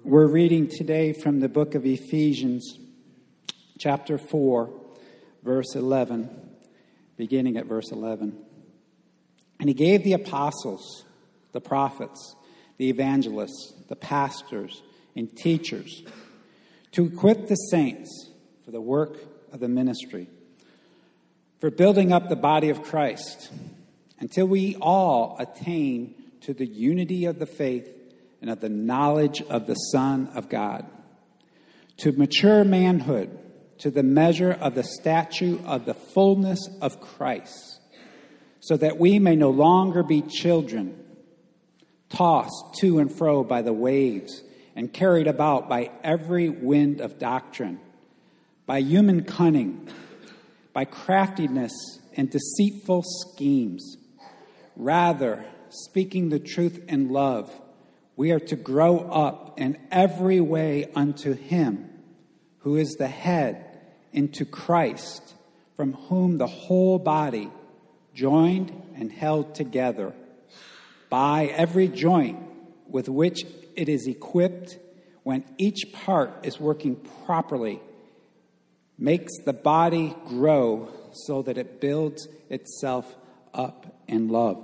We're reading today from the book of Ephesians, chapter 4, verse 11, beginning at verse 11. And he gave the apostles, the prophets, the evangelists, the pastors, and teachers to equip the saints for the work of the ministry, for building up the body of Christ, until we all attain to the unity of the faith and of the knowledge of the Son of God, to mature manhood, to the measure of the stature of the fullness of Christ, so that we may no longer be children, tossed to and fro by the waves and carried about by every wind of doctrine, by human cunning, by craftiness and deceitful schemes. Rather, speaking the truth in love, we are to grow up in every way unto Him who is the head, into Christ, from whom the whole body, joined and held together by every joint with which it is equipped, when each part is working properly, makes the body grow so that it builds itself up in love.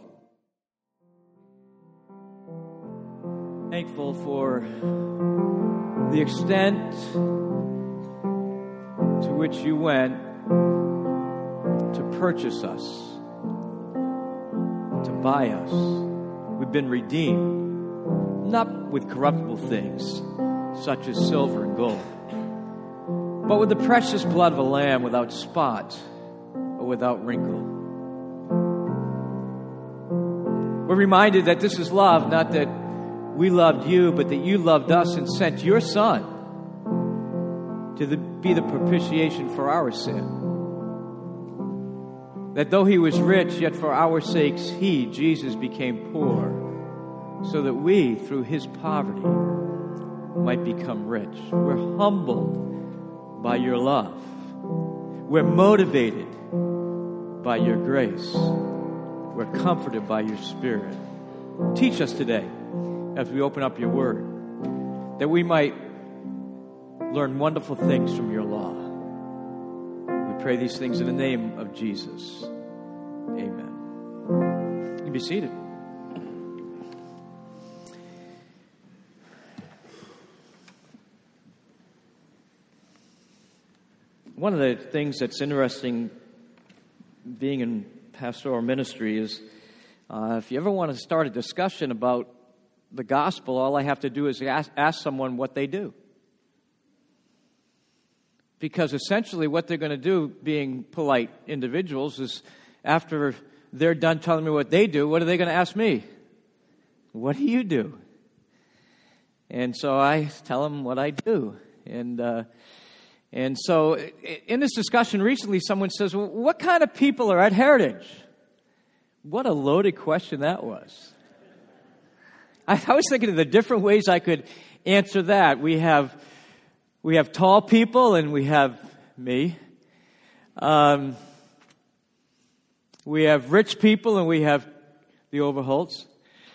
Thankful for the extent to which you went to purchase us, to buy us. We've been redeemed, not with corruptible things, such as silver and gold, but with the precious blood of a lamb without spot or without wrinkle. We're reminded that this is love, not that we loved you, but that you loved us and sent your Son to be the propitiation for our sin. That though He was rich, yet for our sakes He, Jesus, became poor, so that we, through His poverty, might become rich. We're humbled by your love. We're motivated by your grace. We're comforted by your Spirit. Teach us today, as we open up your word, that we might learn wonderful things from your law. We pray these things in the name of Jesus. Amen. You can be seated. One of the things that's interesting being in pastoral ministry is if you ever want to start a discussion about the gospel, all I have to do is ask someone what they do. Because essentially what they're going to do, being polite individuals, is after they're done telling me what they do, what are they going to ask me? What do you do? And so I tell them what I do. And so in this discussion recently, someone says, well, what kind of people are at Heritage? What a loaded question that was. I was thinking of the different ways I could answer that. We have tall people, and we have me. We have rich people, and we have the Overholts.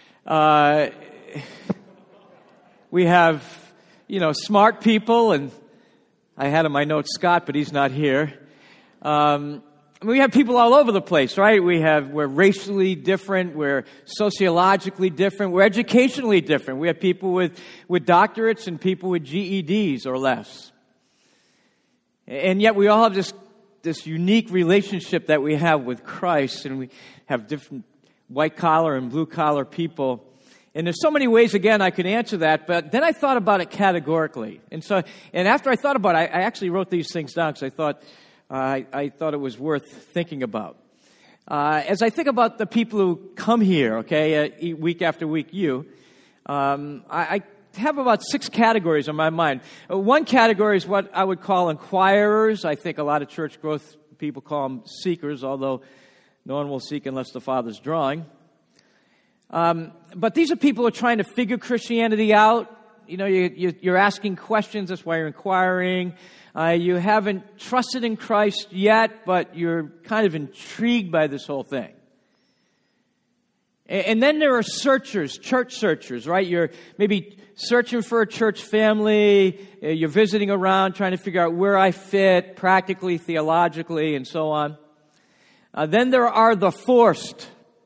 We have, smart people, and I had in my notes Scott, but he's not here. We have people all over the place, right? We're racially different, we're sociologically different, we're educationally different. We have people with doctorates and people with GEDs or less. And yet we all have this unique relationship that we have with Christ, and we have different white-collar and blue-collar people. And there's so many ways, again, I could answer that, but then I thought about it categorically. And after I thought about it, I actually wrote these things down because I thought it was worth thinking about. As I think about the people who come here, okay, week after week, I have about 6 categories in my mind. One category is what I would call inquirers. I think a lot of church growth people call them seekers, although no one will seek unless the Father's drawing. But these are people who are trying to figure Christianity out. You're asking questions, that's why you're inquiring. You haven't trusted in Christ yet, but you're kind of intrigued by this whole thing. And then there are searchers, church searchers, right? You're maybe searching for a church family. You're visiting around, trying to figure out where I fit practically, theologically, and so on. Then there are the forced,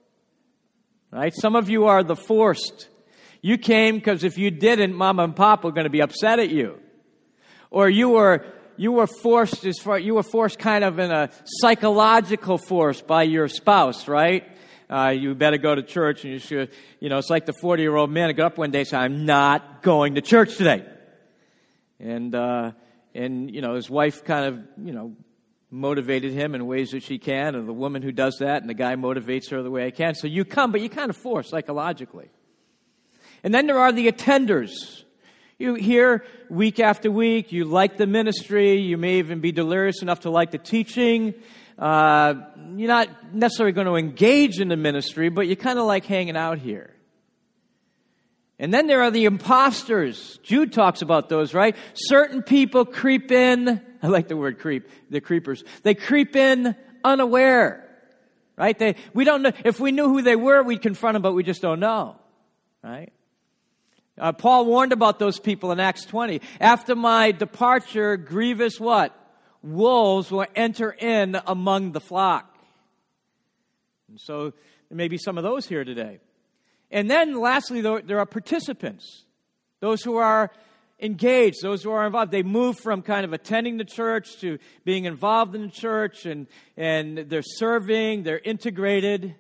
right? Some of you are the forced. You came because if you didn't, Mama and Papa were going to be upset at you. Or you were forced kind of in a psychological force by your spouse, right? You better go to church, and you should, it's like the 40-year-old man who got up one day and said, I'm not going to church today. And his wife kind of, motivated him in ways that she can, and the woman who does that, and the guy motivates her the way I can. So you come, but you kind of force psychologically. And then there are the attenders. You hear week after week, you like the ministry, you may even be delirious enough to like the teaching. You're not necessarily going to engage in the ministry, but you kind of like hanging out here. And then there are the imposters. Jude talks about those, right? Certain people creep in. I like the word creep. The creepers. They creep in unaware, right? We don't know. If we knew who they were, we'd confront them, but we just don't know, right? Paul warned about those people in Acts 20. After my departure, grievous what? Wolves will enter in among the flock. And so there may be some of those here today. And then lastly, there are participants. Those who are engaged, those who are involved. They move from kind of attending the church to being involved in the church, and they're serving, they're integrated.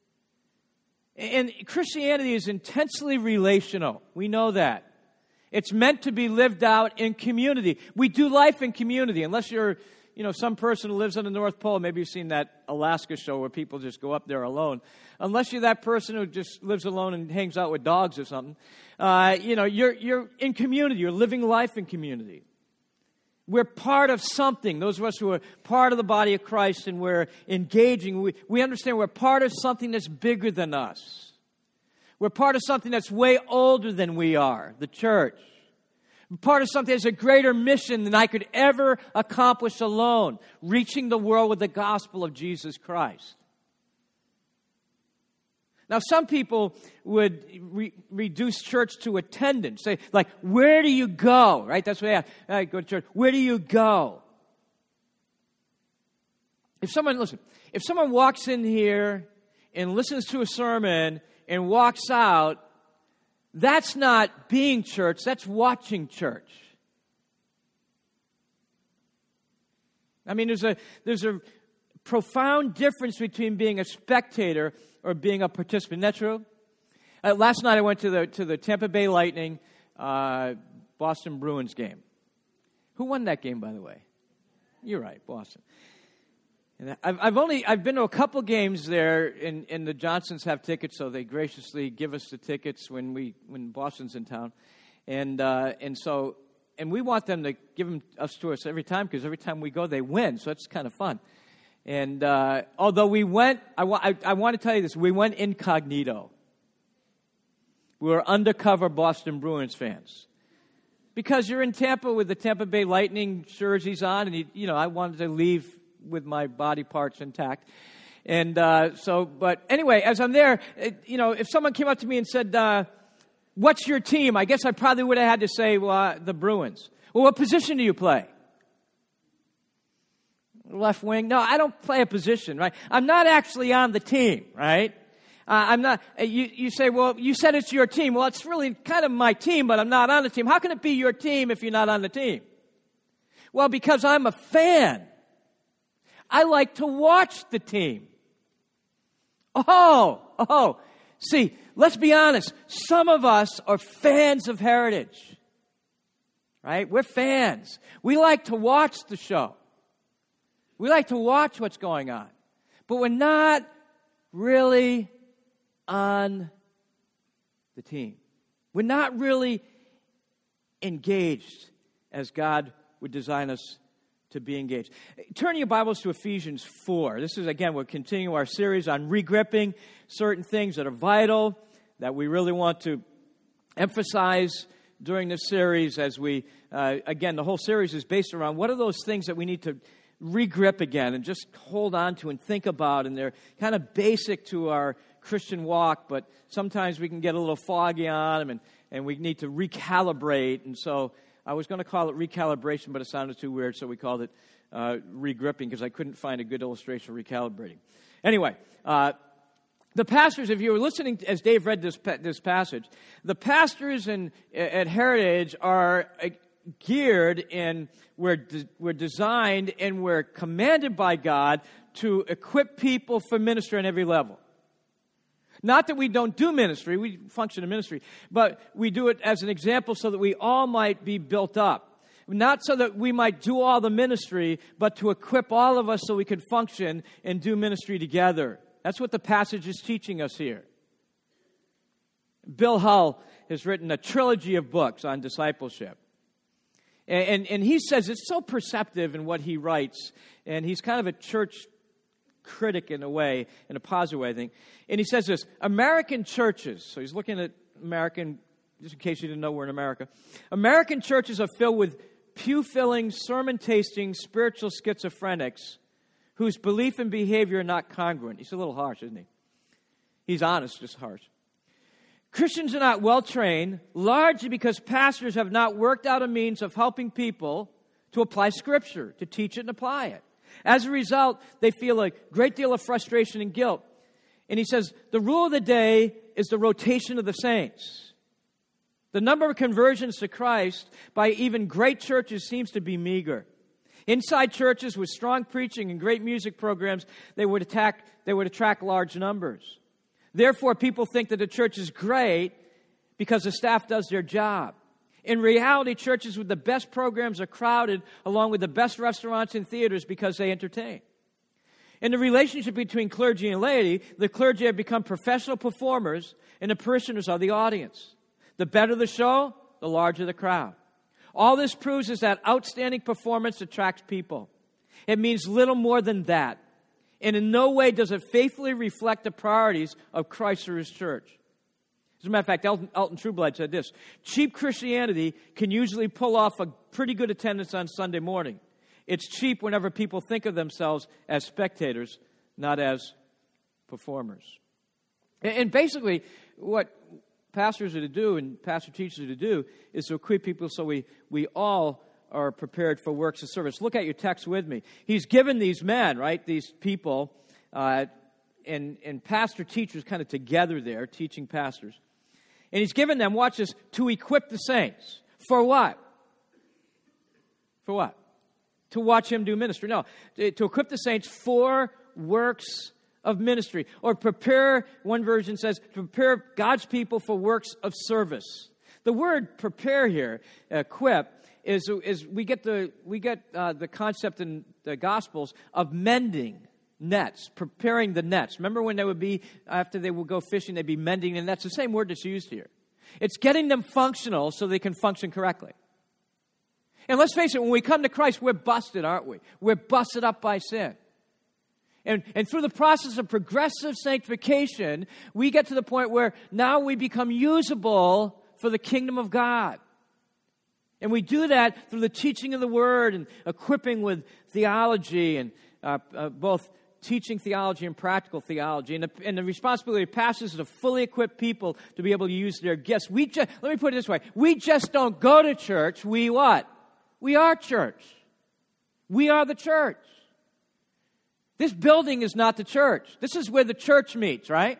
And Christianity is intensely relational. We know that. It's meant to be lived out in community. We do life in community. Unless you're, some person who lives on the North Pole. Maybe you've seen that Alaska show where people just go up there alone. Unless you're that person who just lives alone and hangs out with dogs or something. You're in community. You're living life in community. We're part of something. Those of us who are part of the body of Christ and we're engaging, we understand we're part of something that's bigger than us. We're part of something that's way older than we are, the church. We're part of something that's a greater mission than I could ever accomplish alone, reaching the world with the gospel of Jesus Christ. Now, some people would reduce church to attendance. Say, like, where do you go? Right? That's what they ask. I go to church. Where do you go? If someone walks in here and listens to a sermon and walks out, that's not being church. That's watching church. I mean, there's a profound difference between being a spectator or being a participant. Isn't that true? Last night I went to the Tampa Bay Lightning Boston Bruins game. Who won that game, by the way? You're right, Boston. And I've been to a couple games there, and the Johnsons have tickets, so they graciously give us the tickets when Boston's in town, and we want them to give them to us every time, because every time we go they win, so it's kind of fun. And although we went, I want to tell you this, we went incognito. We were undercover Boston Bruins fans. Because you're in Tampa with the Tampa Bay Lightning jerseys on, and I wanted to leave with my body parts intact. And but anyway, as I'm there, if someone came up to me and said, what's your team? I guess I probably would have had to say, well, the Bruins. Well, what position do you play? Left wing? No, I don't play a position, right? I'm not actually on the team, right? I'm not. You say, well, you said it's your team. Well, it's really kind of my team, but I'm not on the team. How can it be your team if you're not on the team? Well, because I'm a fan. I like to watch the team. See, let's be honest. Some of us are fans of Heritage, right? We're fans. We like to watch the show. We like to watch what's going on. But we're not really on the team. We're not really engaged as God would design us to be engaged. Turn your Bibles to Ephesians 4. This is, again, we're continuing our series on regripping certain things that are vital, that we really want to emphasize during this series as we, again, the whole series is based around what are those things that we need to regrip again and just hold on to and think about, and they're kind of basic to our Christian walk, but sometimes we can get a little foggy on them, and we need to recalibrate. And so I was going to call it recalibration, but it sounded too weird, so we called it regripping, because I couldn't find a good illustration of recalibrating. Anyway, the pastors, if you were listening as Dave read this passage, the pastors at Heritage are geared and we're designed and we're commanded by God to equip people for ministry on every level. Not that we don't do ministry, we function in ministry, but we do it as an example so that we all might be built up. Not so that we might do all the ministry, but to equip all of us so we can function and do ministry together. That's what the passage is teaching us here. Bill Hull has written a trilogy of books on discipleship. And he says it's so perceptive in what he writes, and he's kind of a church critic in a way, in a positive way, I think. And he says this: American churches, so he's looking at American, just in case you didn't know we're in America, American churches are filled with pew-filling, sermon-tasting, spiritual schizophrenics whose belief and behavior are not congruent. He's a little harsh, isn't he? He's honest, just harsh. Christians are not well-trained, largely because pastors have not worked out a means of helping people to apply Scripture, to teach it and apply it. As a result, they feel a great deal of frustration and guilt. And he says, the rule of the day is the rotation of the saints. The number of conversions to Christ by even great churches seems to be meager. Inside churches with strong preaching and great music programs, they would attract large numbers. Therefore, people think that the church is great because the staff does their job. In reality, churches with the best programs are crowded along with the best restaurants and theaters because they entertain. In the relationship between clergy and laity, the clergy have become professional performers and the parishioners are the audience. The better the show, the larger the crowd. All this proves is that outstanding performance attracts people. It means little more than that. And in no way does it faithfully reflect the priorities of Christ or His church. As a matter of fact, Elton Trueblood said this: cheap Christianity can usually pull off a pretty good attendance on Sunday morning. It's cheap whenever people think of themselves as spectators, not as performers. And basically, what pastors are to do and pastor teachers are to do is to equip people so we all are prepared for works of service. Look at your text with me. He's given these men, right, these people, and pastor teachers kind of together there, teaching pastors. And he's given them, watch this, to equip the saints. For what? For what? To watch him do ministry. No, to equip the saints for works of ministry. Or prepare, one version says, to prepare God's people for works of service. The word prepare here, equip, is we get the concept in the Gospels of mending nets, preparing the nets. Remember when they would be, after they would go fishing, they'd be mending the nets. The same word that's used here. It's getting them functional so they can function correctly. And let's face it, when we come to Christ, we're busted, aren't we? We're busted up by sin. And through the process of progressive sanctification, we get to the point where now we become usable for the kingdom of God. And we do that through the teaching of the Word and equipping with theology and both teaching theology and practical theology. And the responsibility of pastors is to fully equip people to be able to use their gifts. Let me put it this way. We just don't go to church. We what? We are church. We are the church. This building is not the church. This is where the church meets, right?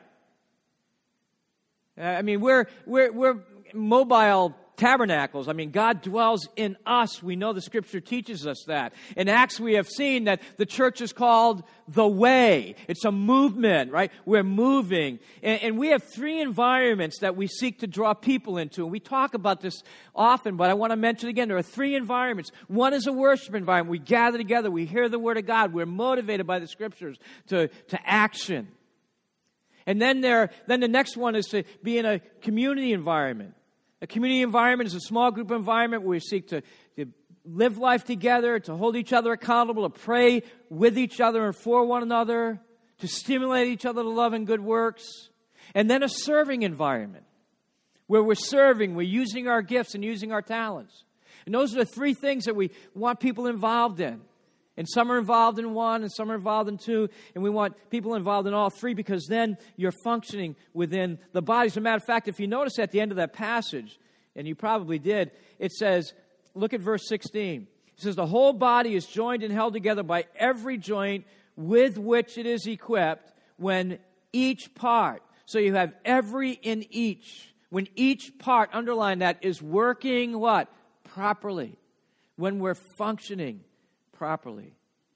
I mean, we're mobile tabernacles. I mean, God dwells in us. We know the Scripture teaches us that. In Acts, we have seen that the church is called the way. It's a movement, right? We're moving. And we have three environments that we seek to draw people into. And we talk about this often, but I want to mention again, there are three environments. One is a worship environment. We gather together. We hear the Word of God. We're motivated by the Scriptures to action. And then the next one is to be in a community environment. A community environment is a small group environment where we seek to live life together, to hold each other accountable, to pray with each other and for one another, to stimulate each other to love and good works. And then a serving environment where we're serving, we're using our gifts and using our talents. And those are the three things that we want people involved in. And some are involved in one, and some are involved in two, and we want people involved in all three because then you're functioning within the body. As a matter of fact, if you notice at the end of that passage, and you probably did, it says, look at verse 16. It says, the whole body is joined and held together by every joint with which it is equipped when each part. So you have every in each. When each part, underline that, is working what? Properly. When we're functioning properly.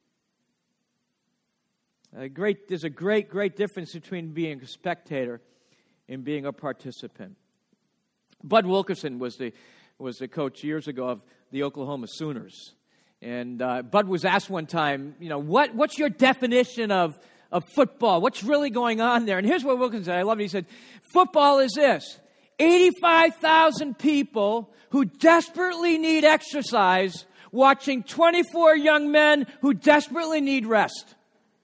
There's a great difference between being a spectator and being a participant. Bud Wilkerson was the coach years ago of the Oklahoma Sooners. And Bud was asked one time, what's your definition of football? What's really going on there? And here's what Wilkerson said. I love it. He said, football is this: 85,000 people who desperately need exercise watching 24 young men who desperately need rest.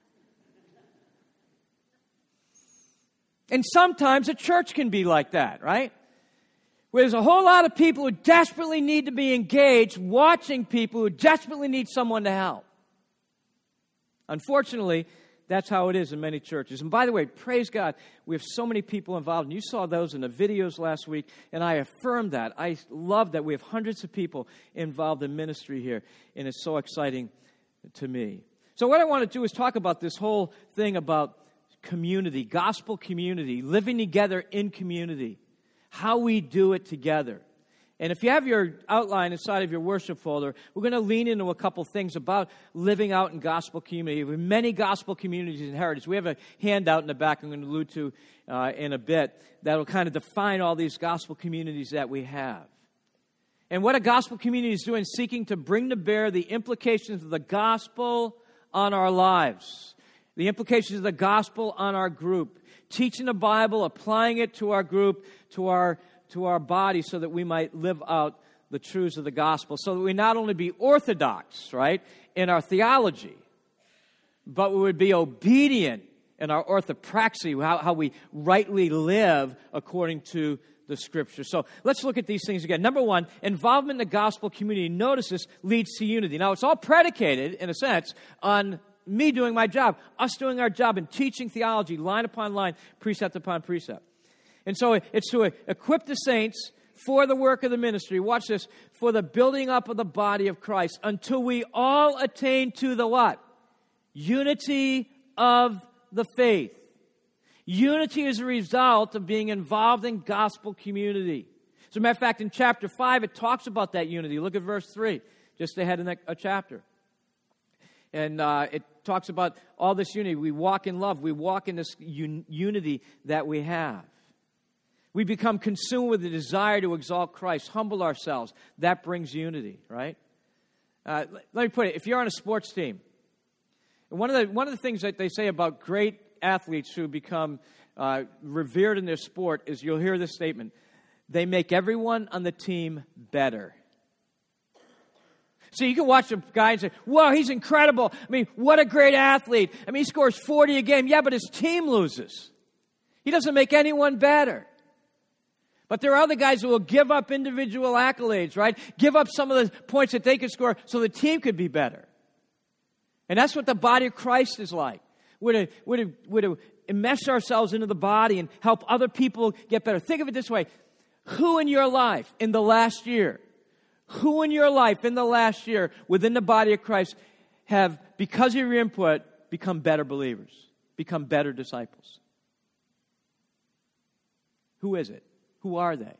And sometimes a church can be like that, right? Where there's a whole lot of people who desperately need to be engaged, watching people who desperately need someone to help. Unfortunately, that's how it is in many churches. And by the way, praise God, we have so many people involved. And you saw those in the videos last week, and I affirm that. I love that we have hundreds of people involved in ministry here, and it's so exciting to me. So what I want to do is talk about this whole thing about community, gospel community, living together in community, how we do it together. And if you have your outline inside of your worship folder, we're going to lean into a couple things about living out in gospel community. We have many gospel communities in Heritage. We have a handout in the back I'm going to allude to in a bit that will kind of define all these gospel communities that we have. And what a gospel community is doing, seeking to bring to bear the implications of the gospel on our lives, the implications of the gospel on our group, teaching the Bible, applying it to our group, to our body, so that we might live out the truths of the gospel, so that we not only be orthodox, right, in our theology, but we would be obedient in our orthopraxy, how we rightly live according to the Scripture. So let's look at these things again. Number one, involvement in the gospel community, notice this, leads to unity. Now, it's all predicated, in a sense, on me doing my job, us doing our job in teaching theology, line upon line, precept upon precept. And so it's to equip the saints for the work of the ministry. Watch this. For the building up of the body of Christ until we all attain to the what? Unity of the faith. Unity is a result of being involved in gospel community. As a matter of fact, in chapter 5, it talks about that unity. Look at verse 3, just ahead in a chapter. And it talks about all this unity. We walk in love. We walk in this unity that we have. We become consumed with the desire to exalt Christ, humble ourselves. That brings unity, right? Let me put it, if you're on a sports team, one of the things that they say about great athletes who become revered in their sport is, you'll hear this statement, they make everyone on the team better. So you can watch a guy and say, whoa, he's incredible. I mean, what a great athlete. I mean, he scores 40 a game. Yeah, but his team loses. He doesn't make anyone better. But there are other guys who will give up individual accolades, right? Give up some of the points that they could score so the team could be better. And that's what the body of Christ is like. We're to enmesh ourselves into the body and help other people get better. Think of it this way. Who in your life in the last year within the body of Christ have, because of your input, become better believers, become better disciples? Who is it? Who are they?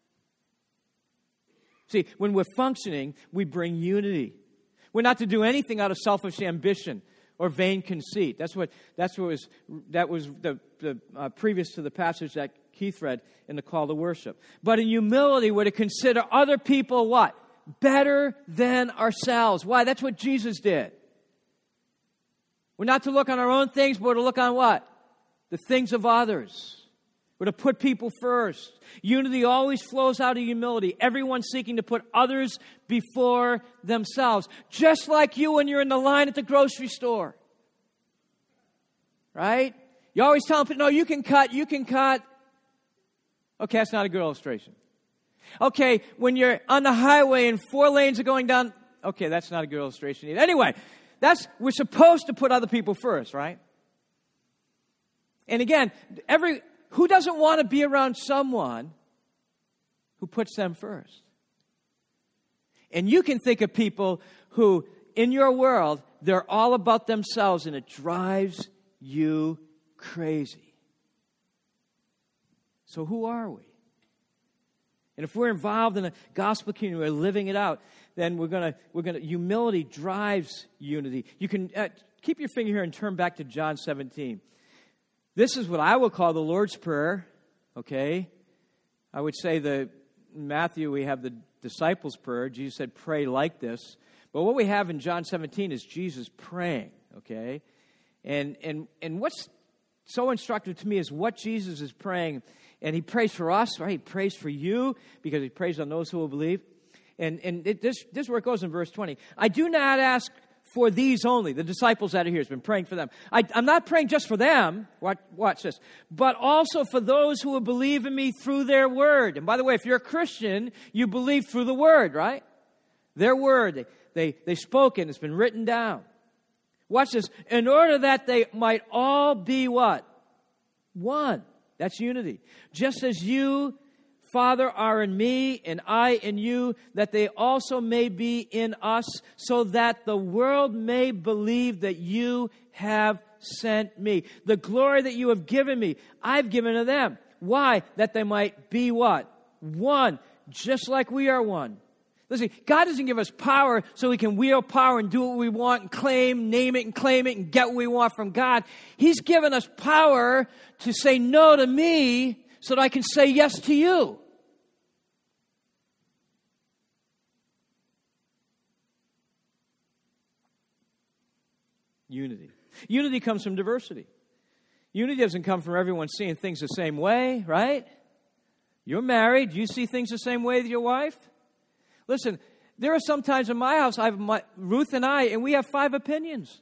See, when we're functioning, we bring unity. We're not to do anything out of selfish ambition or vain conceit. That was the previous to the passage that Keith read in the call to worship. But in humility, we're to consider other people what? Better than ourselves. Why? That's what Jesus did. We're not to look on our own things, but we're to look on what? The things of others. We're to put people first. Unity always flows out of humility. Everyone seeking to put others before themselves. Just like you when you're in the line at the grocery store. Right? You always tell people, no, you can cut. Okay, that's not a good illustration. Okay, when you're on the highway and 4 lanes are going down. Okay, that's not a good illustration either. Anyway, we're supposed to put other people first, right? And again, who doesn't want to be around someone who puts them first? And you can think of people who, in your world, they're all about themselves, and it drives you crazy. So who are we? And if we're involved in a gospel community, we're living it out, then we're gonna. Humility drives unity. You can keep your finger here and turn back to John 17. This is what I will call the Lord's Prayer. Okay, I would say in Matthew we have the disciples' prayer. Jesus said, "Pray like this." But what we have in John 17 is Jesus praying. Okay, and what's so instructive to me is what Jesus is praying. And he prays for us, right? He prays for you because he prays on those who will believe. This is where it goes in verse 20. I do not ask for these only, the disciples that are here. He's been praying for them. I'm not praying just for them. Watch this. But also for those who will believe in me through their word. And by the way, if you're a Christian, you believe through the word, right? Their word. They spoke it. It's been written down. Watch this. In order that they might all be what? One. That's unity. Just as you, Father, are in me, and I in you, that they also may be in us, so that the world may believe that you have sent me. The glory that you have given me, I've given to them. Why? That they might be what? One, just like we are one. Listen, God doesn't give us power so we can wield power and do what we want and claim, name it and claim it and get what we want from God. He's given us power to say no to me so that I can say yes to you. Unity. Unity comes from diversity. Unity doesn't come from everyone seeing things the same way, right? You're married. You see things the same way with your wife? Listen, there are some times in my house, Ruth and I, and we have 5 opinions.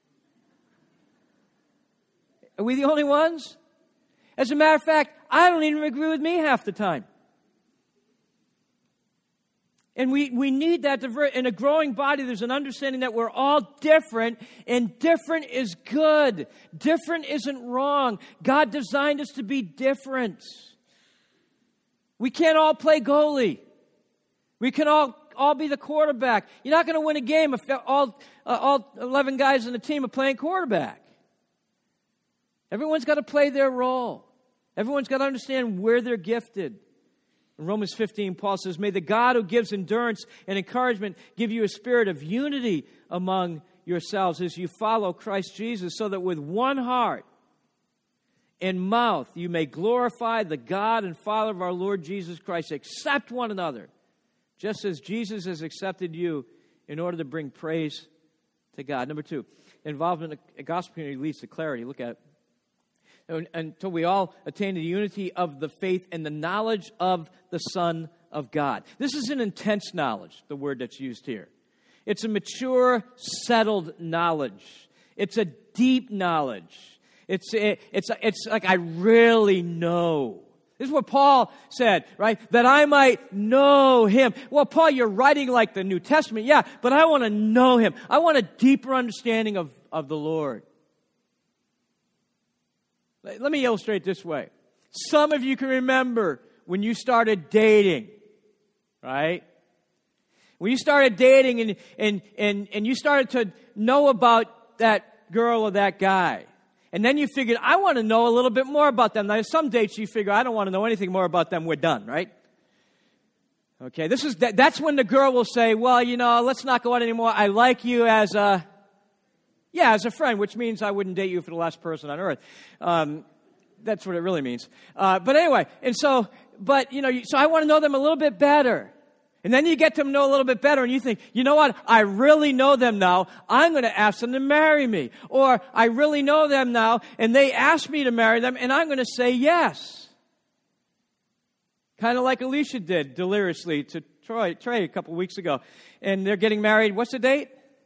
Are we the only ones? As a matter of fact, I don't even agree with me half the time. And we need that. In a growing body, there's an understanding that we're all different, and different is good. Different isn't wrong. God designed us to be different. We can't all play goalie. We can all be the quarterback. You're not going to win a game if all 11 guys in the team are playing quarterback. Everyone's got to play their role. Everyone's got to understand where they're gifted. In Romans 15, Paul says, "May the God who gives endurance and encouragement give you a spirit of unity among yourselves as you follow Christ Jesus, so that with one heart and mouth you may glorify the God and Father of our Lord Jesus Christ. Accept one another, just as Jesus has accepted you, in order to bring praise to God." Number 2, involvement in a gospel community leads to clarity. Look at it. Until we all attain the unity of the faith and the knowledge of the Son of God. This is an intense knowledge, the word that's used here. It's a mature, settled knowledge. It's a deep knowledge. It's like I really know. This is what Paul said, right? That I might know Him. Well, Paul, you're writing like the New Testament. Yeah, but I want to know Him. I want a deeper understanding of the Lord. Let me illustrate this way. Some of you can remember when you started dating, right? When you started dating and you started to know about that girl or that guy. And then you figured, I want to know a little bit more about them. Now, some dates you figure, I don't want to know anything more about them. We're done, right? Okay, that's when the girl will say, well, let's not go out anymore. I like you as a friend, which means I wouldn't date you for the last person on earth. That's what it really means. But anyway, so I want to know them a little bit better. And then you get to know a little bit better and you think, you know what? I really know them now. I'm going to ask them to marry me. Or I really know them now and they asked me to marry them and I'm going to say yes. Kind of like Alicia did deliriously to Trey a couple weeks ago. And they're getting married. What's the date?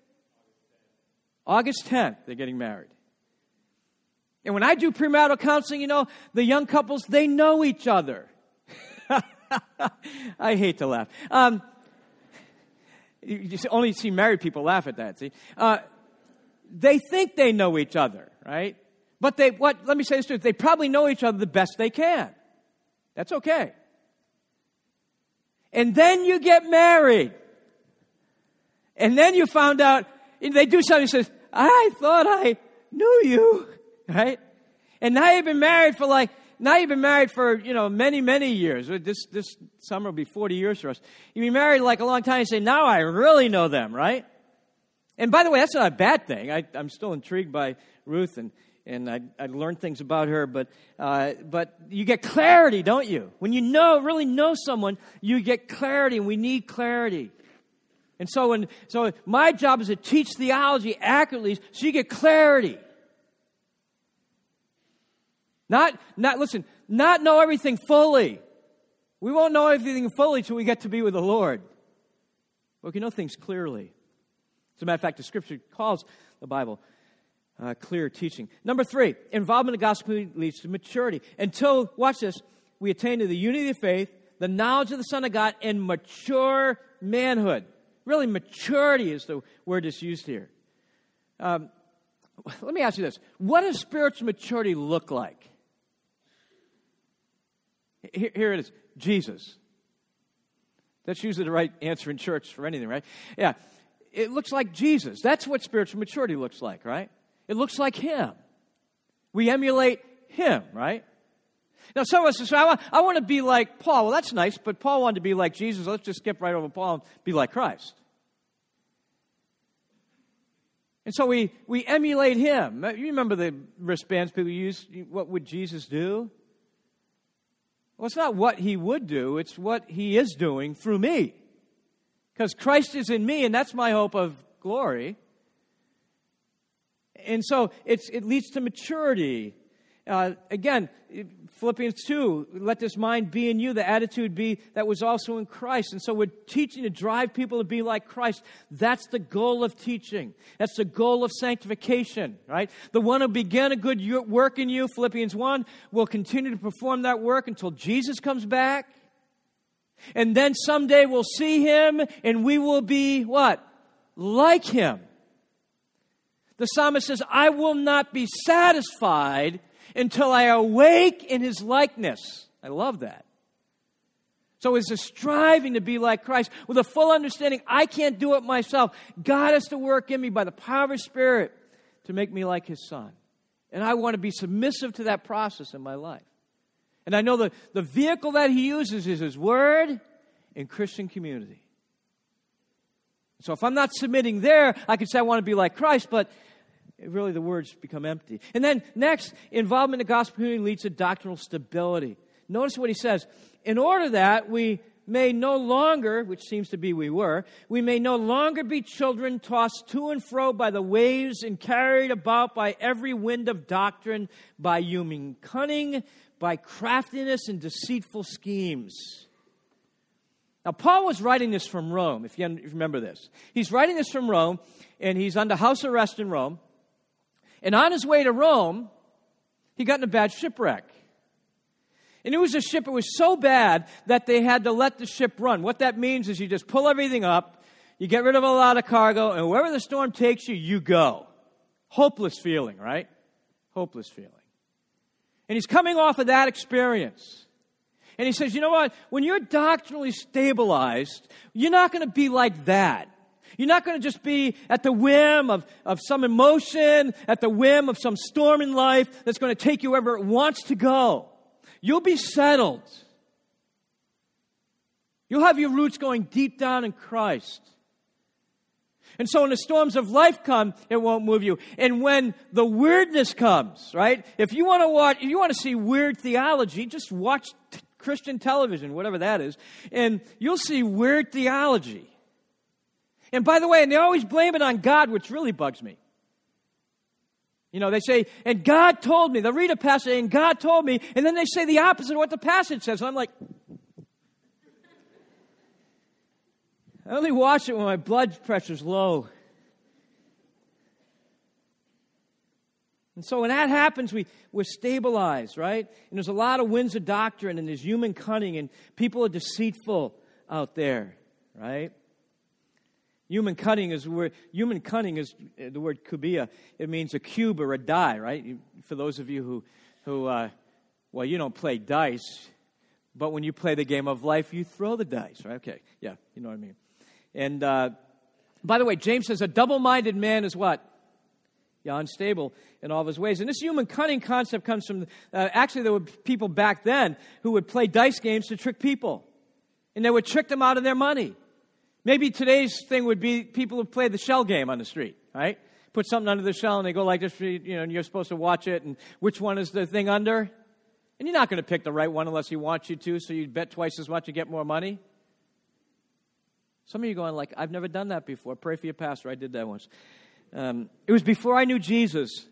August 10th, they're getting married. And when I do premarital counseling, the young couples, they know each other. I hate to laugh. You only see married people laugh at that, see? they think they know each other, right? But let me say this too, they probably know each other the best they can. That's okay. And then you get married. And then you found out, they do something that says, I thought I knew you, right? And now you've been married for many, many years. This summer will be 40 years for us. You've been married like a long time, you say, now I really know them, right? And by the way, that's not a bad thing. I'm still intrigued by Ruth, and I learned things about her, but you get clarity, don't you? When you really know someone, you get clarity, and we need clarity. And so my job is to teach theology accurately so you get clarity. Not know everything fully. We won't know everything fully till we get to be with the Lord. But we can know things clearly. As a matter of fact, the Scripture calls the Bible clear teaching. Number 3, involvement in the gospel leads to maturity. Until, watch this, we attain to the unity of faith, the knowledge of the Son of God, and mature manhood. Really, maturity is the word that's used here. Let me ask you this. What does spiritual maturity look like? Here it is. Jesus. That's usually the right answer in church for anything, right? Yeah. It looks like Jesus. That's what spiritual maturity looks like, right? It looks like Him. We emulate Him, right? Now, some of us say, I want to be like Paul. Well, that's nice, but Paul wanted to be like Jesus. Let's just skip right over Paul and be like Christ. And so we emulate Him. You remember the wristbands people use? What would Jesus do? Well, it's not what He would do. It's what He is doing through me. Because Christ is in me, and that's my hope of glory. And so it leads to maturity. Again, Philippians 2, let this mind be in you, the attitude be that was also in Christ. And so we're teaching to drive people to be like Christ. That's the goal of teaching. That's the goal of sanctification, right? The one who began a good work in you, Philippians 1, will continue to perform that work until Jesus comes back. And then someday we'll see Him and we will be what? Like Him. The psalmist says, I will not be satisfied until I awake in His likeness. I love that. So it's a striving to be like Christ with a full understanding I can't do it myself. God has to work in me by the power of His Spirit to make me like His Son. And I want to be submissive to that process in my life. And I know the vehicle that He uses is His Word and Christian community. So if I'm not submitting there, I can say I want to be like Christ, but really the words become empty. And then next, involvement in the gospel community leads to doctrinal stability. Notice what he says. In order that we may no longer, which seems to be we may no longer be children tossed to and fro by the waves and carried about by every wind of doctrine, by human cunning, by craftiness and deceitful schemes. Now, Paul was writing this from Rome, if you remember this. He's writing this from Rome, and he's under house arrest in Rome. And on his way to Rome, he got in a bad shipwreck. And it was a ship, it was so bad that they had to let the ship run. What that means is you just pull everything up, you get rid of a lot of cargo, and wherever the storm takes you, you go. Hopeless feeling, right? Hopeless feeling. And he's coming off of that experience. And he says, you know what? When you're doctrinally stabilized, you're not going to be like that. You're not going to just be at the whim of some emotion, at the whim of some storm in life that's going to take you wherever it wants to go. You'll be settled. You'll have your roots going deep down in Christ. And so when the storms of life come, it won't move you. And when the weirdness comes, right? If you want to see weird theology, just watch Christian television, whatever that is, and you'll see weird theology. And by the way, and they always blame it on God, which really bugs me. You know, they say, and God told me. They'll read a passage, and God told me, and then they say the opposite of what the passage says. And I'm like, I only watch it when my blood pressure's low. And so when that happens, we're stabilized, right? And there's a lot of winds of doctrine, and there's human cunning, and people are deceitful out there, right? Human cunning is the word kubia. It means a cube or a die, right? For those of you who you don't play dice, but when you play the game of life, you throw the dice, right? Okay, yeah, you know what I mean. And by the way, James says a double-minded man is what? Yeah, unstable in all of his ways. And this human cunning concept comes from, actually there were people back then who would play dice games to trick people. And they would trick them out of their money. Maybe today's thing would be people who play the shell game on the street, right? Put something under the shell and they go like this, and you're supposed to watch it, and which one is the thing under? And you're not going to pick the right one unless he wants you to, so you bet twice as much to get more money. Some of you going like, I've never done that before. Pray for your pastor. I did that once. It was before I knew Jesus.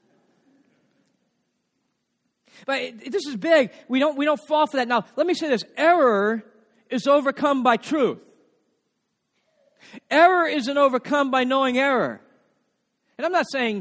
But this is big. We don't fall for that. Now, let me say this. Error is overcome by truth. Error isn't overcome by knowing error. And I'm not saying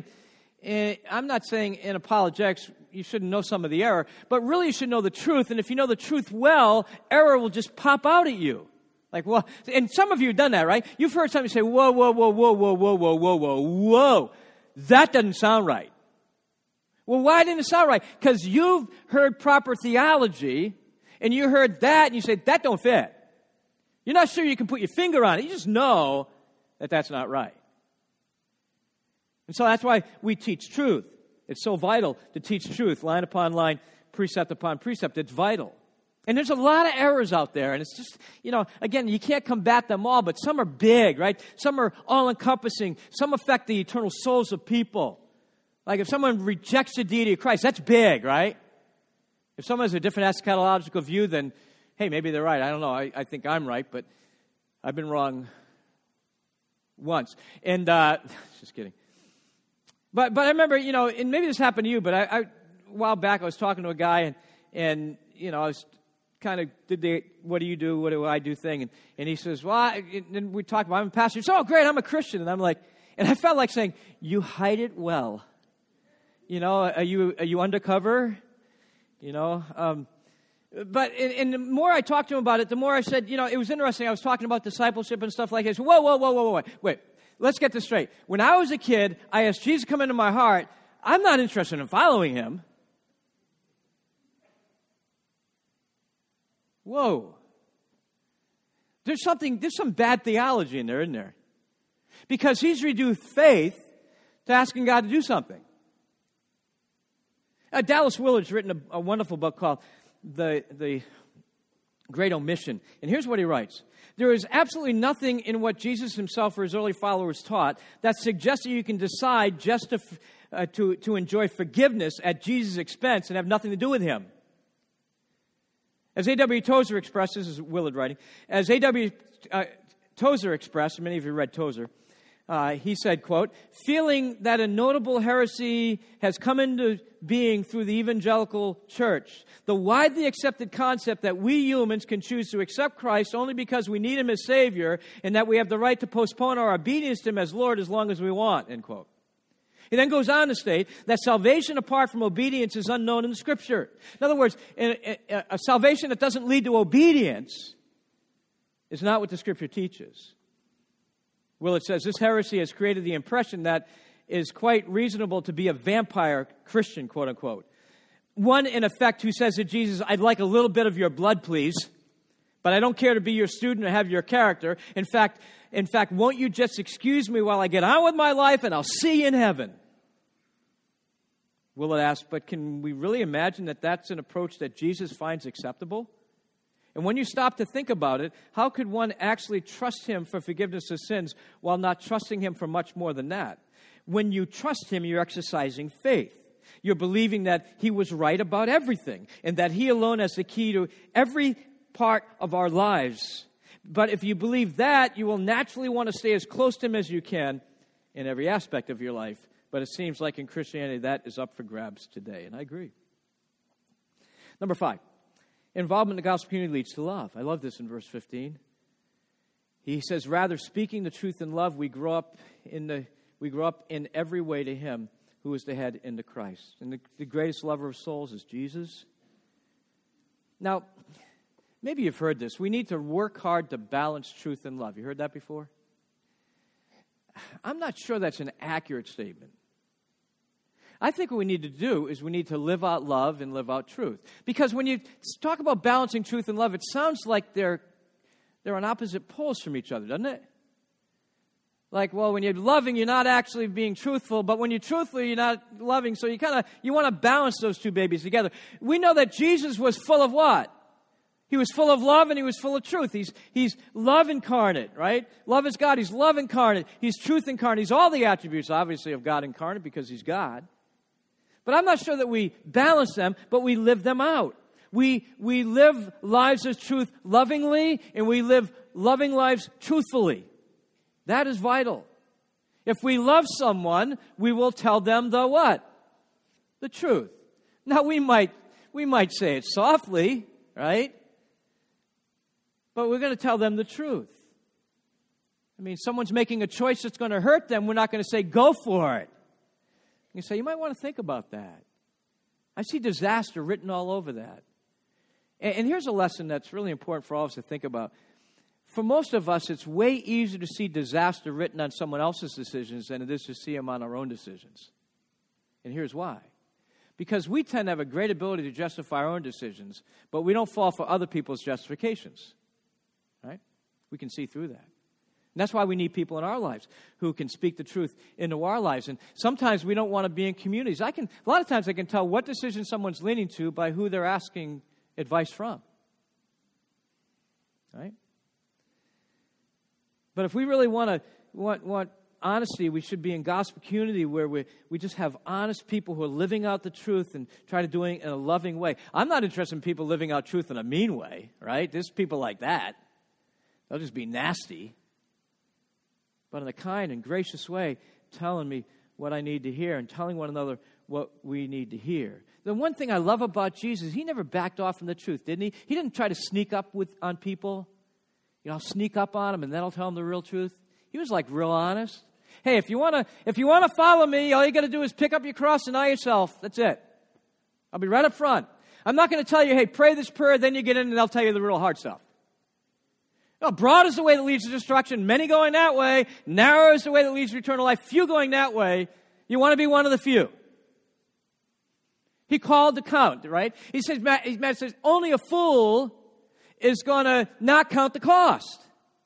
in apologetics you shouldn't know some of the error, but really you should know the truth. And if you know the truth well, error will just pop out at you. Like, well, and some of you have done that, right? You've heard somebody say, whoa, whoa, whoa, whoa, whoa, whoa, whoa, whoa, whoa, whoa. That doesn't sound right. Well, why didn't it sound right? Because you've heard proper theology, and you heard that, and you say, that don't fit. You're not sure you can put your finger on it. You just know that that's not right. And so that's why we teach truth. It's so vital to teach truth, line upon line, precept upon precept. It's vital. And there's a lot of errors out there, and it's just, again, you can't combat them all, but some are big, right? Some are all-encompassing. Some affect the eternal souls of people. Like if someone rejects the deity of Christ, that's big, right? If someone has a different eschatological view, then, hey, maybe they're right. I don't know. I think I'm right, but I've been wrong once. And, just kidding. But I remember, and maybe this happened to you, but a while back I was talking to a guy, and I was kind of did the what do you do, what do I do thing, and he says, well, and we talked about, I'm a pastor. He says, oh, great, I'm a Christian. And I'm like, and I felt like saying, you hide it well. Are you undercover? But and the more I talked to him about it, the more I said, it was interesting. I was talking about discipleship and stuff like this. Whoa, wait. Let's get this straight. When I was a kid, I asked Jesus to come into my heart. I'm not interested in following him. Whoa. There's some bad theology in there, isn't there? Because he's reduced faith to asking God to do something. Dallas Willard's written a wonderful book called The Great Omission. And here's what he writes. There is absolutely nothing in what Jesus himself or his early followers taught that suggests that you can decide just to enjoy forgiveness at Jesus' expense and have nothing to do with him. As A.W. Tozer expressed, this is Willard writing, as A.W. Tozer expressed, many of you read Tozer, he said, quote, feeling that a notable heresy has come into being through the evangelical church, the widely accepted concept that we humans can choose to accept Christ only because we need him as Savior and that we have the right to postpone our obedience to him as Lord as long as we want, end quote. He then goes on to state that salvation apart from obedience is unknown in the Scripture. In other words, a salvation that doesn't lead to obedience is not what the Scripture teaches. Willard says, this heresy has created the impression that is quite reasonable to be a vampire Christian, quote unquote. One, in effect, who says to Jesus, I'd like a little bit of your blood, please, but I don't care to be your student or have your character. In fact, won't you just excuse me while I get on with my life and I'll see you in heaven? Willard asks, but can we really imagine that that's an approach that Jesus finds acceptable? And when you stop to think about it, how could one actually trust him for forgiveness of sins while not trusting him for much more than that? When you trust him, you're exercising faith. You're believing that he was right about everything and that he alone has the key to every part of our lives. But if you believe that, you will naturally want to stay as close to him as you can in every aspect of your life. But it seems like in Christianity, that is up for grabs today. And I agree. Number 5. Involvement in the gospel community leads to love. I love this in verse 15. He says, rather, speaking the truth in love, we grow up in every way to him who is the head, into Christ. And the greatest lover of souls is Jesus. Now, maybe you've heard this. We need to work hard to balance truth and love. You heard that before? I'm not sure that's an accurate statement. I think what we need to do is we need to live out love and live out truth. Because when you talk about balancing truth and love, it sounds like they're on opposite poles from each other, doesn't it? Like, well, when you're loving, you're not actually being truthful, but when you're truthful, you're not loving. So you want to balance those two babies together. We know that Jesus was full of what? He was full of love and he was full of truth. He's love incarnate, right? Love is God. He's love incarnate. He's truth incarnate. He's all the attributes, obviously, of God incarnate because he's God. But I'm not sure that we balance them, but we live them out. We live lives of truth lovingly, and we live loving lives truthfully. That is vital. If we love someone, we will tell them the what? The truth. Now, we might say it softly, right? But we're going to tell them the truth. I mean, someone's making a choice that's going to hurt them. We're not going to say, go for it. You say, you might want to think about that. I see disaster written all over that. And here's a lesson that's really important for all of us to think about. For most of us, it's way easier to see disaster written on someone else's decisions than it is to see them on our own decisions. And here's why. Because we tend to have a great ability to justify our own decisions, but we don't fall for other people's justifications. Right? We can see through that. And that's why we need people in our lives who can speak the truth into our lives. And sometimes we don't want to be in communities. A lot of times I can tell what decision someone's leaning to by who they're asking advice from. Right? But if we really want honesty, we should be in gospel community where we just have honest people who are living out the truth and try to do it in a loving way. I'm not interested in people living out truth in a mean way, right? There's people like that. They'll just be nasty. But in a kind and gracious way, telling me what I need to hear and telling one another what we need to hear. The one thing I love about Jesus, he never backed off from the truth, didn't he? He didn't try to sneak up on people. I'll sneak up on them and then I'll tell them the real truth. He was like real honest. Hey, if you want to follow me, all you got to do is pick up your cross and deny yourself. That's it. I'll be right up front. I'm not going to tell you, hey, pray this prayer, then you get in and I'll tell you the real hard stuff. Broad is the way that leads to destruction, many going that way. Narrow is the way that leads to eternal life, few going that way. You want to be one of the few. He called to count, right? He says, Matt says, only a fool is going to not count the cost.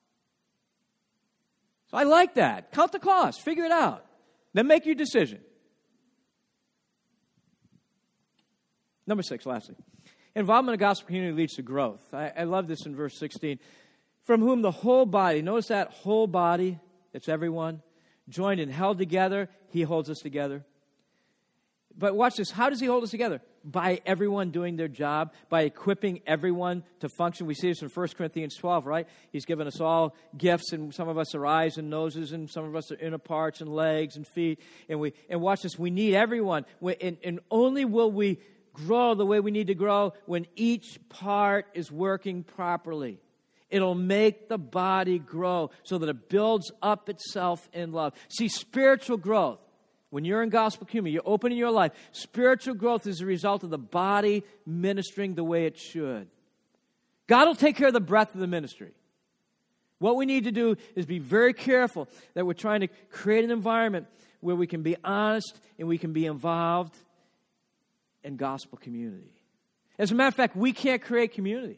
So I like that. Count the cost. Figure it out. Then make your decision. Number 6, lastly. Involvement in the gospel community leads to growth. I love this in verse 16. From whom the whole body, notice that whole body, it's everyone, joined and held together, he holds us together. But watch this, how does he hold us together? By everyone doing their job, by equipping everyone to function. We see this in 1 Corinthians 12, right? He's given us all gifts, and some of us are eyes and noses, and some of us are inner parts and legs and feet. And watch this, we need everyone. And only will we grow the way we need to grow when each part is working properly. It'll make the body grow so that it builds up itself in love. See, spiritual growth, when you're in gospel community, you're opening your life, spiritual growth is a result of the body ministering the way it should. God will take care of the breadth of the ministry. What we need to do is be very careful that we're trying to create an environment where we can be honest and we can be involved in gospel community. As a matter of fact, we can't create community.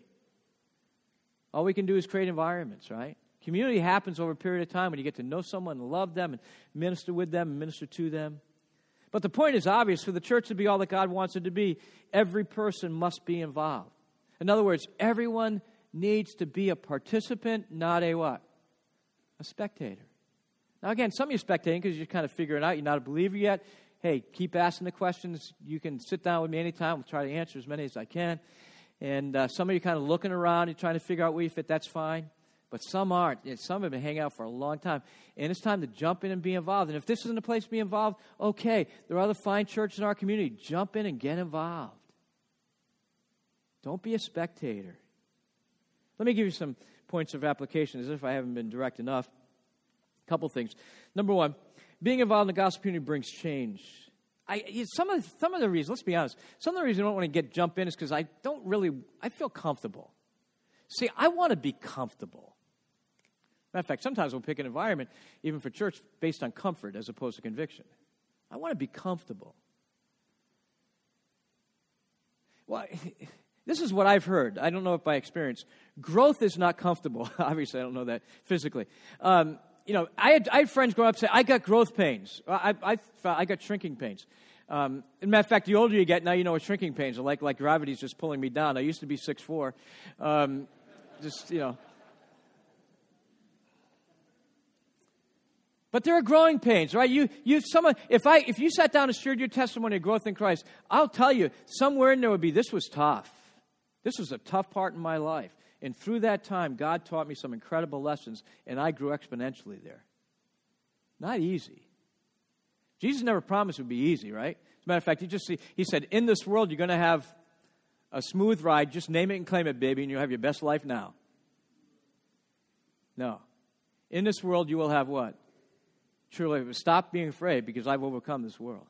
All we can do is create environments, right? Community happens over a period of time when you get to know someone and love them and minister with them and minister to them. But the point is obvious. For the church to be all that God wants it to be, every person must be involved. In other words, everyone needs to be a participant, not a what? A spectator. Now again, some of you are spectating because you're kind of figuring out you're not a believer yet. Hey, keep asking the questions. You can sit down with me anytime. We'll try to answer as many as I can. And some of you kind of looking around, you're trying to figure out where you fit, that's fine. But some aren't. Some have been hanging out for a long time. And it's time to jump in and be involved. And if this isn't a place to be involved, okay, there are other fine churches in our community. Jump in and get involved. Don't be a spectator. Let me give you some points of application as if I haven't been direct enough. A couple things. Number one, being involved in the gospel community brings change. Some of the reasons, let's be honest, some of the reasons I don't want to jump in is because I feel comfortable. See, I want to be comfortable. Matter of fact, sometimes we'll pick an environment, even for church, based on comfort as opposed to conviction. I want to be comfortable. Well, this is what I've heard. I don't know if by experience. Growth is not comfortable. Obviously, I don't know that physically. I had friends grow up say, I got growth pains. I got shrinking pains. As a matter of fact, the older you get, now you know what shrinking pains are like gravity's just pulling me down. I used to be 6'4". But there are growing pains, right? If you sat down and shared your testimony of growth in Christ, I'll tell you, somewhere in there would be, this was tough. This was a tough part in my life. And through that time, God taught me some incredible lessons, and I grew exponentially there. Not easy. Jesus never promised it would be easy, right? As a matter of fact, he said, in this world, you're going to have a smooth ride. Just name it and claim it, baby, and you'll have your best life now. No. In this world, you will have what? Truly, stop being afraid because I've overcome this world.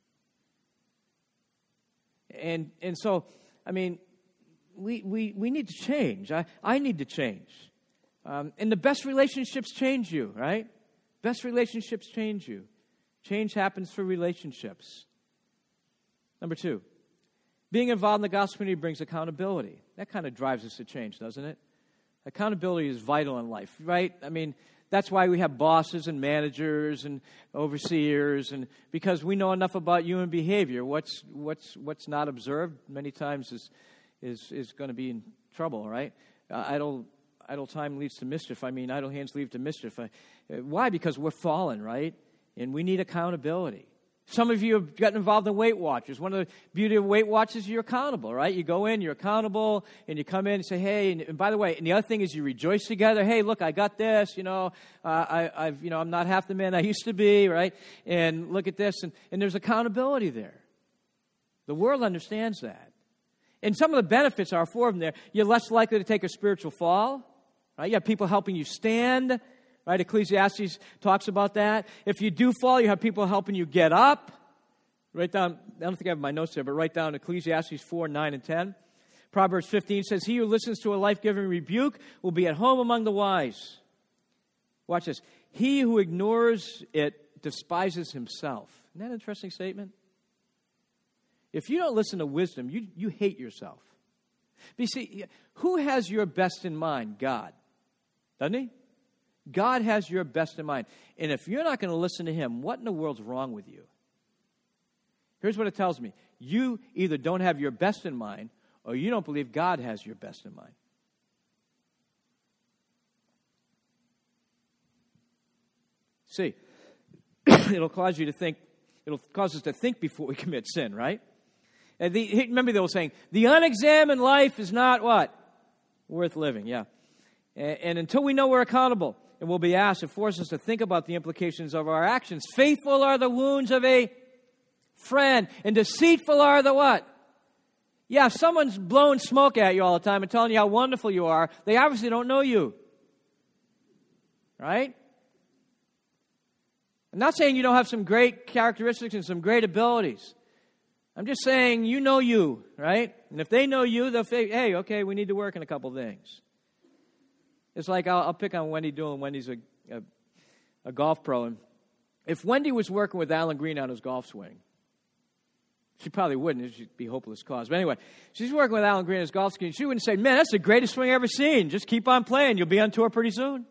And so, I mean, we need to change. I need to change. And the best relationships change you, right? Best relationships change you. Change happens through relationships. Number 2, being involved in the gospel community brings accountability. That kind of drives us to change, doesn't it? Accountability is vital in life, right? I mean, that's why we have bosses and managers and overseers, and because we know enough about human behavior. What's not observed many times is going to be in trouble, right? Idle time leads to mischief. I mean, idle hands lead to mischief. Why? Because we're fallen, right? And we need accountability. Some of you have gotten involved in Weight Watchers. One of the beauty of Weight Watchers is you're accountable, right? You go in, you're accountable, and you come in and say, hey, and by the way, and the other thing is you rejoice together. Hey, look, I got this, I'm not half the man I used to be, right? And look at this, and there's accountability there. The world understands that. And some of the benefits are 4 of them there. You're less likely to take a spiritual fall, right? You have people helping you stand, right? Ecclesiastes talks about that. If you do fall, you have people helping you get up. Write down, I don't think I have my notes there, but write down Ecclesiastes 4, 9, and 10. Proverbs 15 says, he who listens to a life-giving rebuke will be at home among the wise. Watch this. He who ignores it despises himself. Isn't that an interesting statement? If you don't listen to wisdom, you hate yourself. But you see, who has your best in mind? God. Doesn't he? God has your best in mind. And if you're not going to listen to him, what in the world's wrong with you? Here's what it tells me. You either don't have your best in mind or you don't believe God has your best in mind. See, it'll cause us to think before we commit sin, right? And remember they were saying, the unexamined life is not what? Worth living, yeah. And until we know we're accountable and we'll be asked, it forces us to think about the implications of our actions. Faithful are the wounds of a friend, and deceitful are the what? Yeah, if someone's blowing smoke at you all the time and telling you how wonderful you are, they obviously don't know you. Right? I'm not saying you don't have some great characteristics and some great abilities. I'm just saying you know you, right? And if they know you, they'll say, hey, okay, we need to work on a couple things. It's like I'll pick on Wendy Doolin. Wendy's a golf pro. And if Wendy was working with Alan Green on his golf swing, she probably wouldn't. She'd be a hopeless cause. But anyway, she's working with Alan Green on his golf swing. She wouldn't say, man, that's the greatest swing I've ever seen. Just keep on playing. You'll be on tour pretty soon.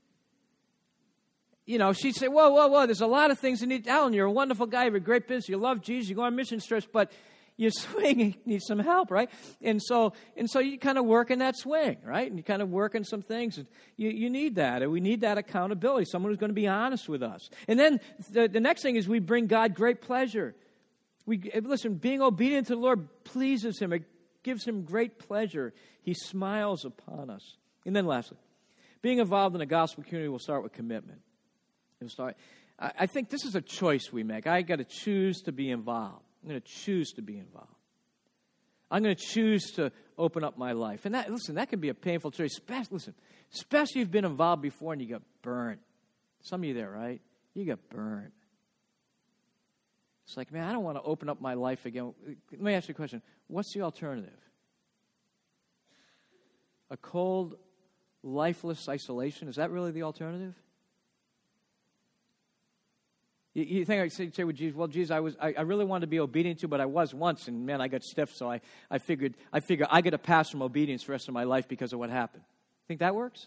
She'd say, whoa, there's a lot of things that need. Alan, you're a wonderful guy. You have a great business. You love Jesus. You go on mission trips, but your swing needs some help, right? And so you kind of work in that swing, right? And you kind of work in some things. And you need that. And we need that accountability, someone who's going to be honest with us. And then the next thing is we bring God great pleasure. Listen, being obedient to the Lord pleases him. It gives him great pleasure. He smiles upon us. And then lastly, being involved in a gospel community will start with commitment. I think this is a choice we make. I got to choose to be involved. I'm going to choose to be involved. I'm going to choose to open up my life. And that can be a painful choice. Especially if you've been involved before and you got burnt. Some of you there, right? You got burnt. It's like, man, I don't want to open up my life again. Let me ask you a question. What's the alternative? A cold, lifeless isolation? Is that really the alternative? You think I say with Jesus, well, Jesus, I really wanted to be obedient to you, but I was once, and man, I got stiff, so I figured I get a pass from obedience the rest of my life because of what happened. Think that works?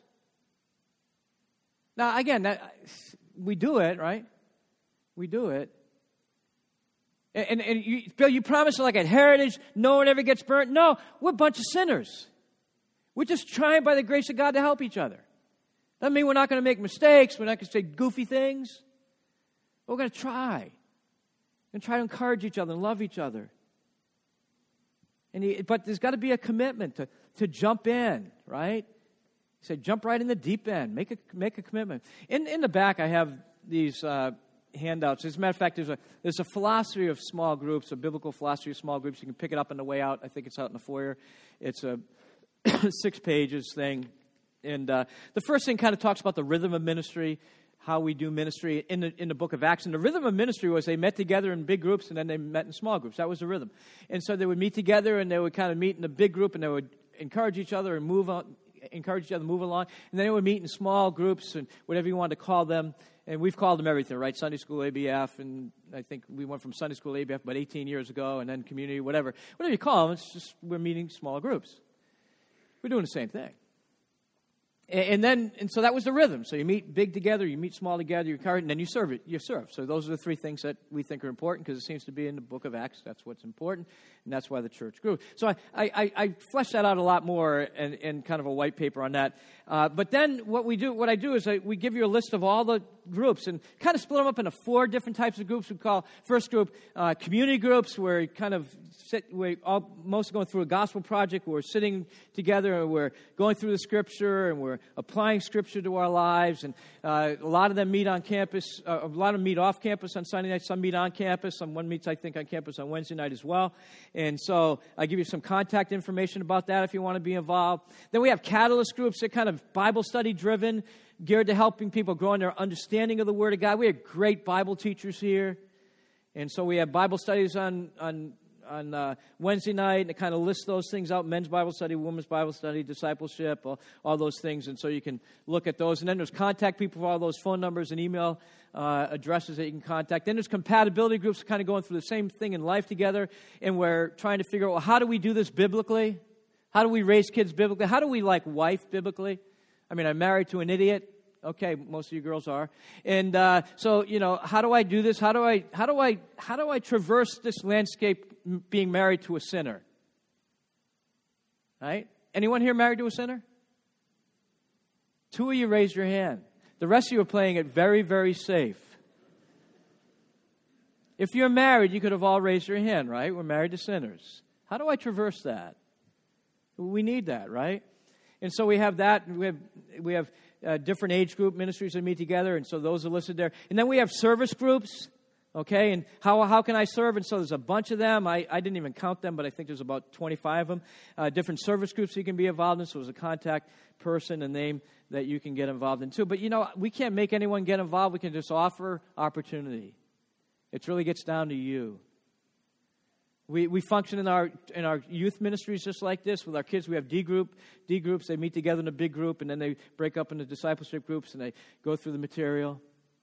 Now, again, we do it, right? We do it. And Bill, you promised like at Heritage, no one ever gets burnt. No, we're a bunch of sinners. We're just trying by the grace of God to help each other. Doesn't mean we're not going to make mistakes. We're not going to say goofy things. We're going to try. We're going to try to encourage each other and love each other. But there's got to be a commitment to jump in, right? He said, jump right in the deep end. Make a commitment. In the back, I have these handouts. As a matter of fact, there's a philosophy of small groups, a biblical philosophy of small groups. You can pick it up on the way out. I think it's out in the foyer. It's a 6 pages thing. And the first thing kind of talks about the rhythm of ministry, how we do ministry in the book of Acts. And the rhythm of ministry was they met together in big groups and then they met in small groups. That was the rhythm. And so they would meet together and they would kind of meet in a big group and they would encourage each other and move along. And then they would meet in small groups and whatever you want to call them. And we've called them everything, right? Sunday school, ABF, and I think we went from Sunday school, ABF about 18 years ago, and then community, whatever. Whatever you call them, it's just we're meeting small groups. We're doing the same thing. And so that was the rhythm. So you meet big together, you meet small together, you encourage, and then you serve. So those are the 3 things that we think are important because it seems to be in the book of Acts. That's what's important, and that's why the church grew. So I fleshed that out a lot more in kind of a white paper on that. But then what I do is we give you a list of all the groups and kind of split them up into 4 different types of groups. We call first group community groups, where you kind of most going through a gospel project. Where we're sitting together and we're going through the Scripture and we're applying Scripture to our lives. And a lot of them meet on campus. A lot of them meet off campus on Sunday night. Some meet on campus. One meets, I think, on campus on Wednesday night as well. And so I give you some contact information about that if you want to be involved. Then we have catalyst groups that kind of Bible study driven, geared to helping people grow in their understanding of the Word of God. We have great Bible teachers here. And so we have Bible studies on Wednesday night, and it kind of lists those things out: men's Bible study, women's Bible study, discipleship, all those things. And so you can look at those. And then there's contact people for all those phone numbers and email addresses that you can contact. Then there's compatibility groups kind of going through the same thing in life together. And we're trying to figure out, well, how do we do this biblically? How do we raise kids biblically? How do we wife biblically? I mean, I'm married to an idiot. Okay, most of you girls are. And so, how do I do this? How do I traverse this landscape being married to a sinner? Right? Anyone here married to a sinner? 2 of you raised your hand. The rest of you are playing it very, very safe. If you're married, you could have all raised your hand, right? We're married to sinners. How do I traverse that? We need that, right? And so we have that. We have different age group ministries that meet together, and so those are listed there. And then we have service groups, okay? And how can I serve? And so there's a bunch of them. I didn't even count them, but I think there's about 25 of them. Different service groups you can be involved in. So there's a contact person, a name that you can get involved in too. But, we can't make anyone get involved. We can just offer opportunity. It really gets down to you. We function in our youth ministries just like this with our kids. We have D groups. They meet together in a big group, and then they break up into discipleship groups, and they go through the material.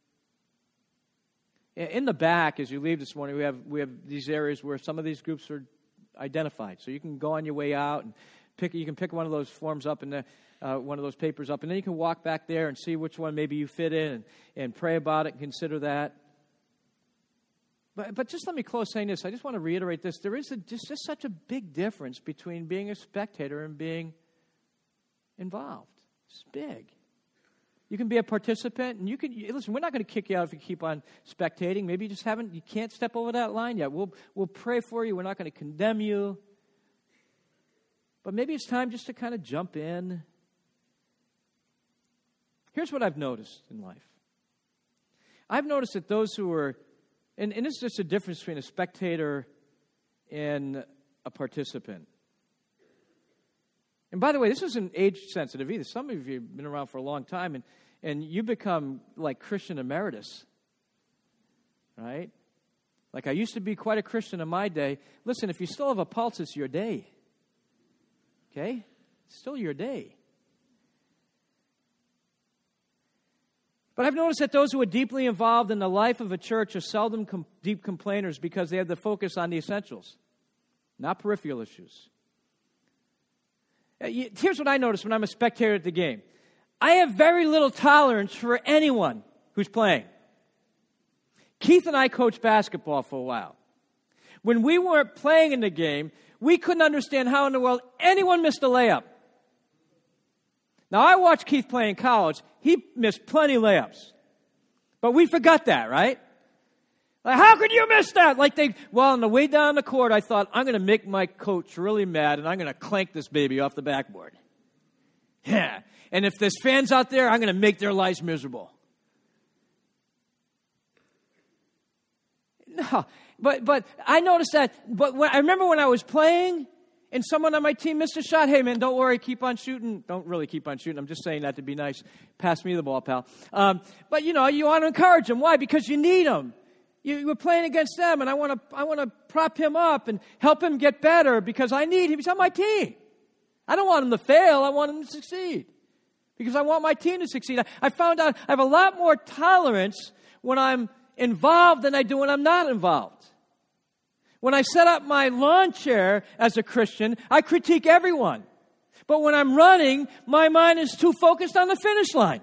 In the back, as you leave this morning, we have these areas where some of these groups are identified. So you can go on your way out and you can pick one of those forms up and one of those papers up, and then you can walk back there and see which one maybe you fit in and pray about it and consider that. But just let me close saying this. I just want to reiterate this. There is just such a big difference between being a spectator and being involved. It's big. You can be a participant, and listen, we're not going to kick you out if you keep on spectating. Maybe you can't step over that line yet. We'll pray for you. We're not going to condemn you. But maybe it's time just to kind of jump in. Here's what I've noticed in life. I've noticed that those who are And this is just a difference between a spectator and a participant. And by the way, this isn't age-sensitive either. Some of you have been around for a long time, and you become like Christian emeritus, right? Like I used to be quite a Christian in my day. Listen, if you still have a pulse, it's your day. Okay? It's still your day. But I've noticed that those who are deeply involved in the life of a church are seldom deep complainers because they have the focus on the essentials, not peripheral issues. Here's what I notice when I'm a spectator at the game. I have very little tolerance for anyone who's playing. Keith and I coached basketball for a while. When we weren't playing in the game, we couldn't understand how in the world anyone missed a layup. Now, I watched Keith play in college. He missed plenty of layups. But we forgot that, right? Like, how could you miss that? On the way down the court, I thought, I'm going to make my coach really mad, and I'm going to clank this baby off the backboard. Yeah. And if there's fans out there, I'm going to make their lives miserable. No. But I noticed that. But I remember when I was playing and someone on my team missed a shot. Hey, man, don't worry. Keep on shooting. Don't really keep on shooting. I'm just saying that to be nice. Pass me the ball, pal. But, you want to encourage them. Why? Because you need them. You were playing against them, and I want to prop him up and help him get better because I need him. He's on my team. I don't want him to fail. I want him to succeed because I want my team to succeed. I found out I have a lot more tolerance when I'm involved than I do when I'm not involved. When I set up my lawn chair as a Christian, I critique everyone. But when I'm running, my mind is too focused on the finish line.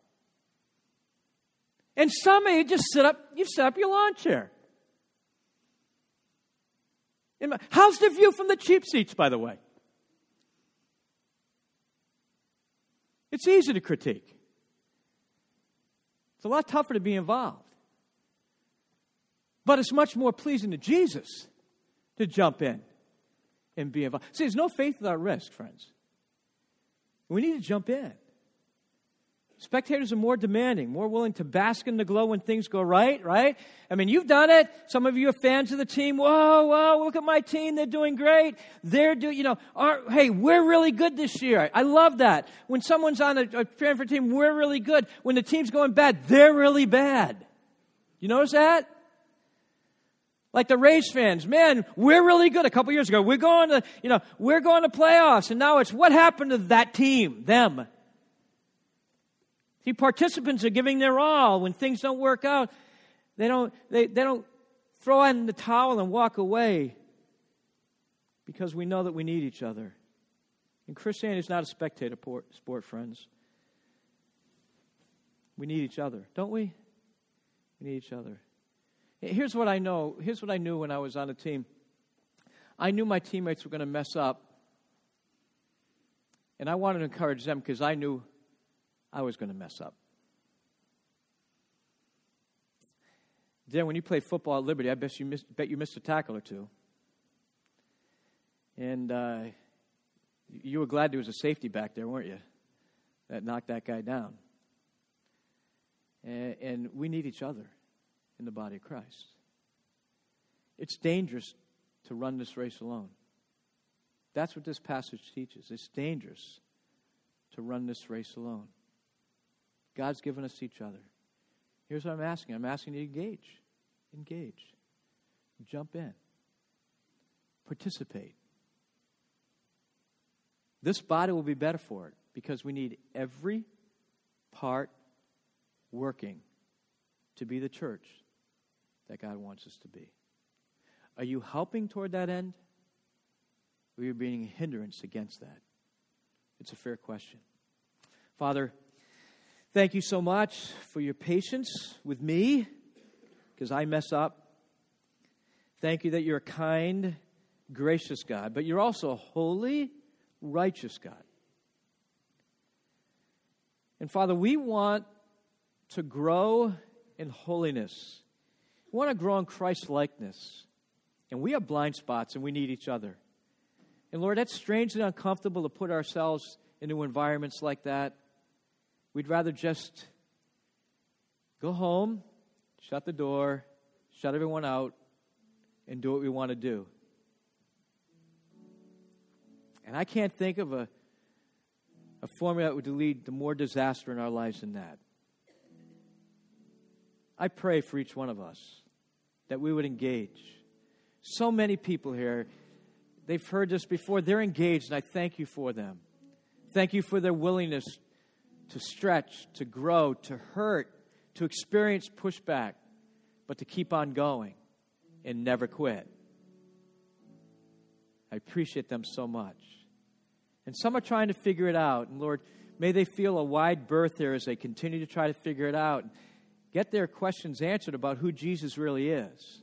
And some of you just you've set up your lawn chair. How's the view from the cheap seats, by the way? It's easy to critique. It's a lot tougher to be involved. But it's much more pleasing to Jesus to jump in and be involved. See, there's no faith without risk, friends. We need to jump in. Spectators are more demanding, more willing to bask in the glow when things go right? I mean, you've done it. Some of you are fans of the team. Whoa, look at my team. They're doing great. Hey, we're really good this year. I love that. When someone's on a fan for a team, we're really good. When the team's going bad, they're really bad. You notice that? Like the Rays fans, man, we're really good. A couple years ago, we're going to playoffs, and now it's what happened to that team, them. See, participants are giving their all. When things don't work out, they don't throw in the towel and walk away because we know that we need each other. And Christianity is not a spectator sport, friends. We need each other, don't we? We need each other. Here's what I know. Here's what I knew when I was on a team. I knew my teammates were going to mess up. And I wanted to encourage them because I knew I was going to mess up. Then when you play football at Liberty, I bet you missed a tackle or two. And you were glad there was a safety back there, weren't you? That knocked that guy down. And we need each other in the body of Christ. It's dangerous to run this race alone. That's what this passage teaches. It's dangerous to run this race alone. God's given us each other. Here's what I'm asking. I'm asking you to engage. Engage. Jump in. Participate. This body will be better for it because we need every part working to be the church that God wants us to be. Are you helping toward that end? Or are you being a hindrance against that? It's a fair question. Father, thank you so much for your patience with me because I mess up. Thank you that you're a kind, gracious God, but you're also a holy, righteous God. And Father, we want to grow in holiness. We want to grow in Christ-likeness. And we have blind spots and we need each other. And Lord, that's strangely uncomfortable to put ourselves into environments like that. We'd rather just go home, shut the door, shut everyone out, and do what we want to do. And I can't think of a formula that would lead to more disaster in our lives than that. I pray for each one of us that we would engage. So many people here, they've heard this before. They're engaged, and I thank you for them. Thank you for their willingness to stretch, to grow, to hurt, to experience pushback, but to keep on going and never quit. I appreciate them so much. And some are trying to figure it out. And Lord, may they feel a wide berth there as they continue to try to figure it out. Get their questions answered about who Jesus really is.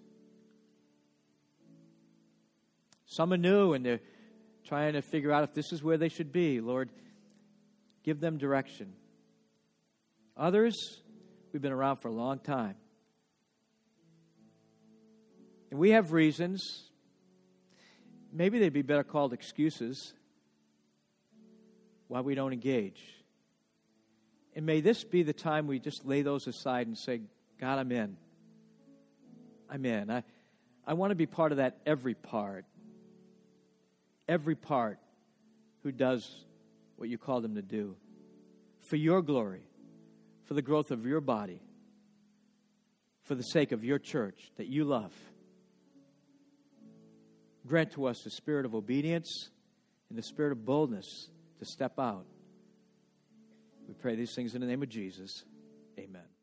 Some are new and they're trying to figure out if this is where they should be. Lord, give them direction. Others, we've been around for a long time. And we have reasons. Maybe they'd be better called excuses why we don't engage. And may this be the time we just lay those aside and say, God, I'm in. I'm in. I want to be part of that every part who does what you call them to do. For your glory, for the growth of your body, for the sake of your church that you love. Grant to us the spirit of obedience and the spirit of boldness to step out. We pray these things in the name of Jesus. Amen.